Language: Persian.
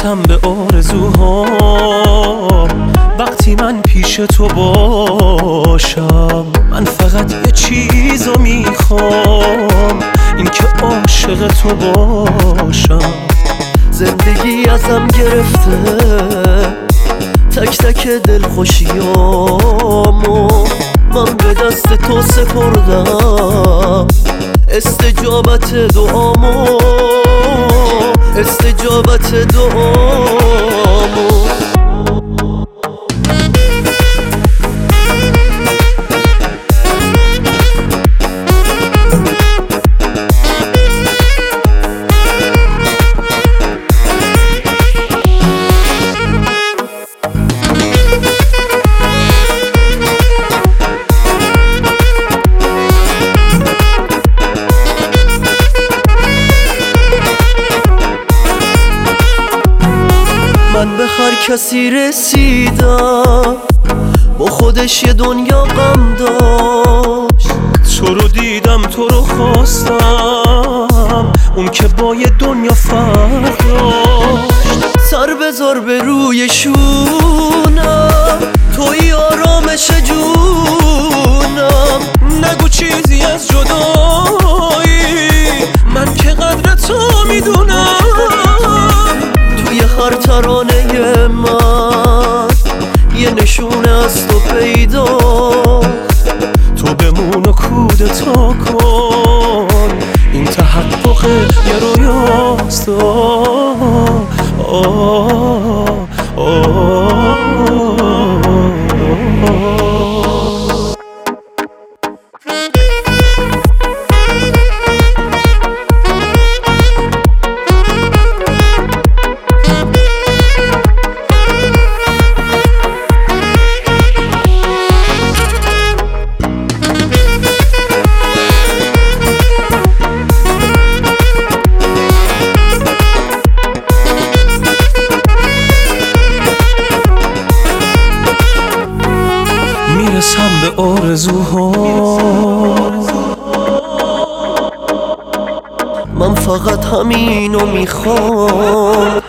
میرسم به آرزوها وقتی من پیش تو باشم. من فقط یه چیزو میخوام، این که عاشق تو باشم. زندگی ازم گرفته تک تک دلخوشیامو، من به دست تو سپردم استجابت دعامو، استجابت دعامو. من به هر کسی رسیدم با خودش یه دنیا غم داشت. تو رو دیدم تو رو خواستم، اون که با یه دنیا فرق داشت. سر بذار به روی شونم، توی آرامش جونم. نگو چیزی از جدایی، من که قدر تو میدونم. توی هر ترانه من یه نشونه از تو پیدا. تو بمون و کودتا کن، این تحقق یه رویاست. میرسم به آرزوها، من فقط همینو میخوام.